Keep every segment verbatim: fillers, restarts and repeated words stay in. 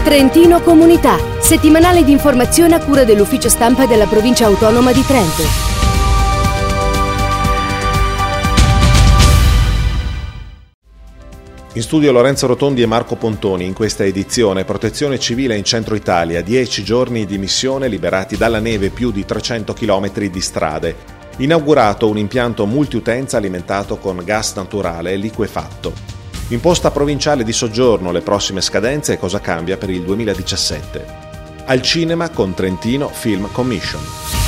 Trentino Comunità, settimanale di informazione a cura dell'ufficio stampa della provincia autonoma di Trento. In studio Lorenzo Rotondi e Marco Pontoni. In questa edizione Protezione Civile in Centro Italia, dieci giorni di missione liberati dalla neve più di trecento chilometri di strade. Inaugurato un impianto multiutenza alimentato con gas naturale liquefatto. Imposta provinciale di soggiorno, le prossime scadenze e cosa cambia per il duemiladiciassette. Al cinema con Trentino Film Commission.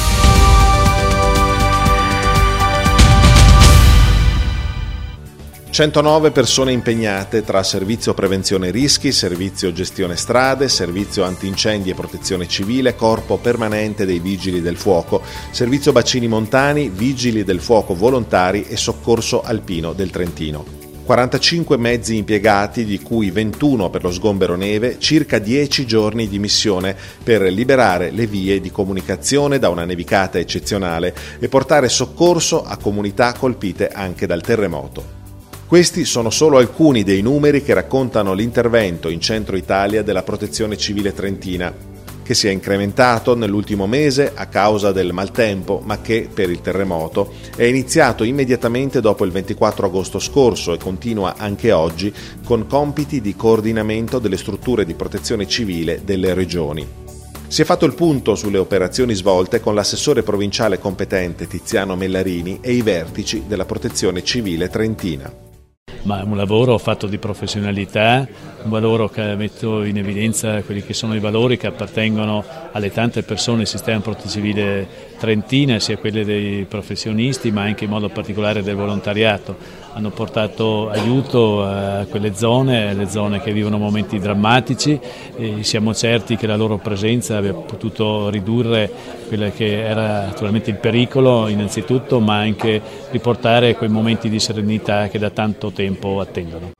centonove persone impegnate tra servizio prevenzione rischi, servizio gestione strade, servizio antincendi e protezione civile, corpo permanente dei vigili del fuoco, servizio bacini montani, vigili del fuoco volontari e soccorso alpino del Trentino. quarantacinque mezzi impiegati, di cui ventuno per lo sgombero neve, circa dieci giorni di missione per liberare le vie di comunicazione da una nevicata eccezionale e portare soccorso a comunità colpite anche dal terremoto. Questi sono solo alcuni dei numeri che raccontano l'intervento in Centro Italia della Protezione Civile Trentina, che si è incrementato nell'ultimo mese a causa del maltempo, ma che, per il terremoto, è iniziato immediatamente dopo il ventiquattro agosto scorso e continua anche oggi con compiti di coordinamento delle strutture di protezione civile delle regioni. Si è fatto il punto sulle operazioni svolte con l'assessore provinciale competente Tiziano Mellarini e i vertici della Protezione Civile Trentina. Ma è un lavoro fatto di professionalità, un lavoro che metto in evidenza quelli che sono i valori che appartengono alle tante persone del sistema protezione civile trentina, sia quelle dei professionisti ma anche in modo particolare del volontariato. Hanno portato aiuto a quelle zone, le zone che vivono momenti drammatici, e siamo certi che la loro presenza abbia potuto ridurre quello che era naturalmente il pericolo innanzitutto, ma anche riportare quei momenti di serenità che da tanto tempo attendono.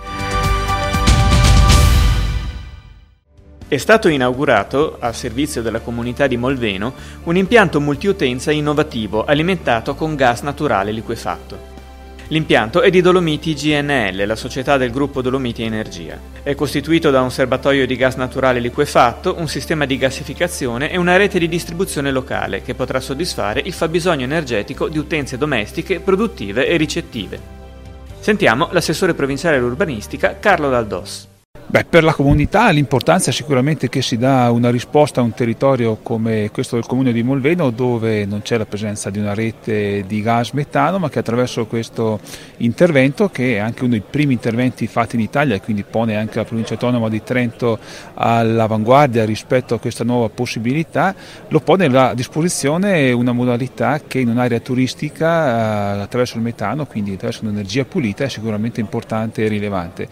È stato inaugurato, a servizio della comunità di Molveno, un impianto multiutenza innovativo alimentato con gas naturale liquefatto. L'impianto è di Dolomiti G N L, la società del gruppo Dolomiti Energia. È costituito da un serbatoio di gas naturale liquefatto, un sistema di gassificazione e una rete di distribuzione locale che potrà soddisfare il fabbisogno energetico di utenze domestiche, produttive e ricettive. Sentiamo l'assessore provinciale all'urbanistica Carlo Daldos. Beh, per la comunità l'importanza è sicuramente che si dà una risposta a un territorio come questo del comune di Molveno, dove non c'è la presenza di una rete di gas metano, ma che attraverso questo intervento, che è anche uno dei primi interventi fatti in Italia e quindi pone anche la provincia autonoma di Trento all'avanguardia rispetto a questa nuova possibilità, lo pone a disposizione una modalità che in un'area turistica attraverso il metano, quindi attraverso un'energia pulita, è sicuramente importante e rilevante.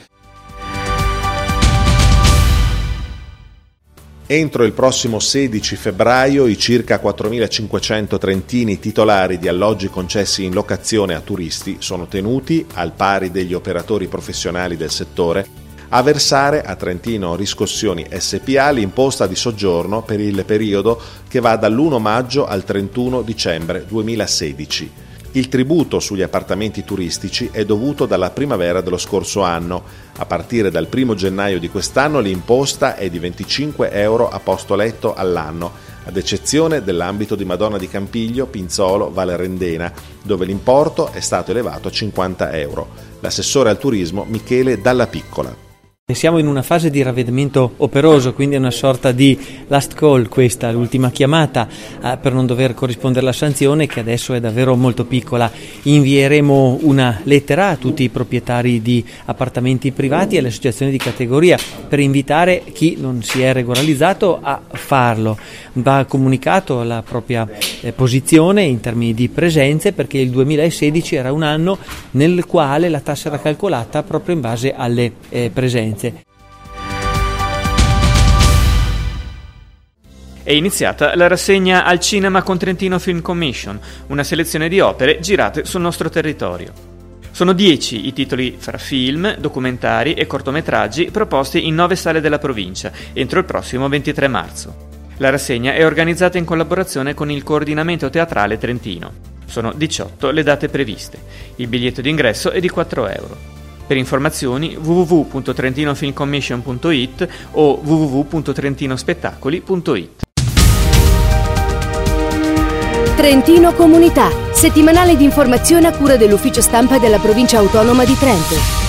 Entro il prossimo sedici febbraio i circa quattromilacinquecento trentini titolari di alloggi concessi in locazione a turisti sono tenuti, al pari degli operatori professionali del settore, a versare a Trentino Riscossioni S p A l'imposta di soggiorno per il periodo che va dall'primo maggio al trentuno dicembre duemilasedici. Il tributo sugli appartamenti turistici è dovuto dalla primavera dello scorso anno. A partire dal primo gennaio di quest'anno l'imposta è di venticinque euro a posto letto all'anno, ad eccezione dell'ambito di Madonna di Campiglio, Pinzolo, Valle Rendena, dove l'importo è stato elevato a cinquanta euro. L'assessore al turismo Michele Dalla Piccola. Siamo in una fase di ravvedimento operoso, quindi è una sorta di last call questa, l'ultima chiamata eh, per non dover corrispondere la sanzione, che adesso è davvero molto piccola. Invieremo una lettera a tutti i proprietari di appartamenti privati e alle associazioni di categoria per invitare chi non si è regolarizzato a farlo. Va comunicato la propria eh, posizione in termini di presenze, perché il duemilasedici era un anno nel quale la tassa era calcolata proprio in base alle eh, presenze. È iniziata la rassegna Al cinema con Trentino Film Commission, una selezione di opere girate sul nostro territorio. Sono dieci i titoli fra film, documentari e cortometraggi proposti in nove sale della provincia entro il prossimo ventitré marzo. La rassegna è organizzata in collaborazione con il Coordinamento Teatrale Trentino. Sono diciotto le date previste. Il biglietto d'ingresso è di quattro euro. Per informazioni w w w punto trentinofilmcommission punto it o w w w punto trentinospettacoli punto it. Trentino Comunità, settimanale di informazione a cura dell'Ufficio Stampa della Provincia Autonoma di Trento.